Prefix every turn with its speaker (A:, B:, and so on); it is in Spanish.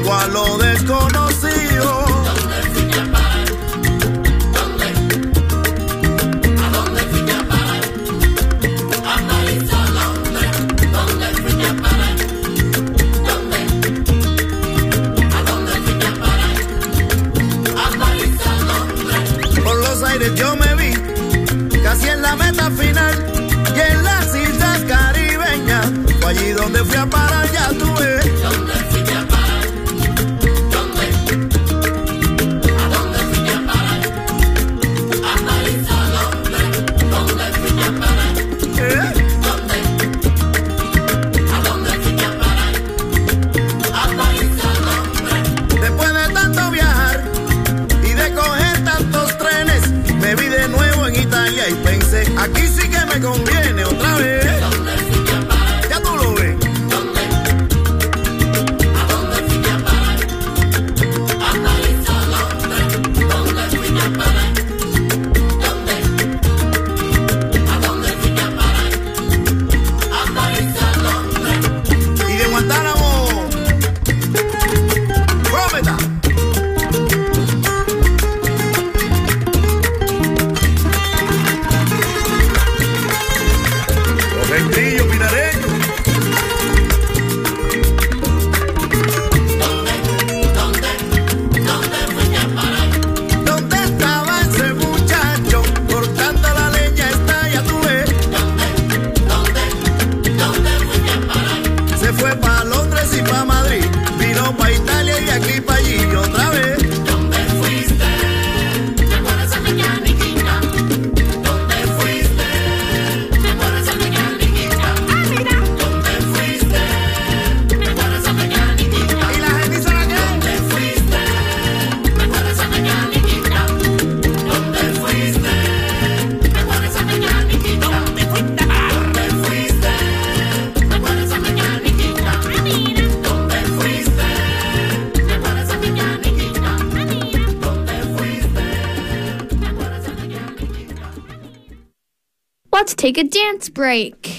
A: rumbo a lo desconocido.
B: ¿Dónde fuiste a parar? ¿Dónde? ¿A dónde fuiste a parar? A París, a Londres. ¿Dónde fuiste a parar? ¿Dónde? ¿A dónde fuiste a parar? A París, a Londres.
A: Por los aires yo me vi, casi en la meta final, y en las islas caribeñas, fue allí donde fui a parar, ya tuve.
B: ¿Dónde fuiste a parar? ¿Dónde? ¿A dónde fuiste a parar? A París, a Londres. ¿Dónde fuiste a parar? ¿Dónde? ¿A dónde fuiste a parar? A París, a Londres.
A: Después de tanto viajar y de coger tantos trenes, me vi de nuevo en Italia y pensé, aquí sí que me conviene otra vez.
B: ¿Dónde fuiste a parar?
A: Ya tú lo ves.
B: ¿Dónde? ¿A dónde fuiste a parar? A París, a Londres. ¿Dónde fuiste a parar? ¿Dónde? ¿A dónde fuiste a parar? A París, a Londres.
A: Y de Guantánamo, Prómeta. Los Gentrillos pinareños.
B: ¿Dónde fuiste a parar?
A: ¿Dónde estaba ese muchacho? Cortando la leña está, ya tú ves.
B: ¿Dónde fuiste a parar?
A: Se fue pa' Londres y pa' Madrid, vino pa' Italia y de aquí pa' allí y otra vez.
B: ¿Dónde fuiste? ¿Te acuerdas de mi niñita? ¿Dónde fuiste? ¿Te acuerdas de mi niñita? Ah, mira. ¿Dónde fuiste? ¿Te acuerdas de mi niñita?
A: ¿Y la gente hizo la qué?
B: ¿Dónde fuiste? ¿Te acuerdas de mi niñita? ¿Dónde fuiste? ¿Te acuerdas de mi niñita? ¿Dónde fuiste? ¿Dónde fuiste? ¿Te acuerdas de mi niñita? Ah, mira. ¿Dónde fuiste? ¿Te acuerdas de mi niñita? Ah, mira. ¿Dónde fuiste? ¿Te acuerdas de mi niñita?
C: Let's take a dance break.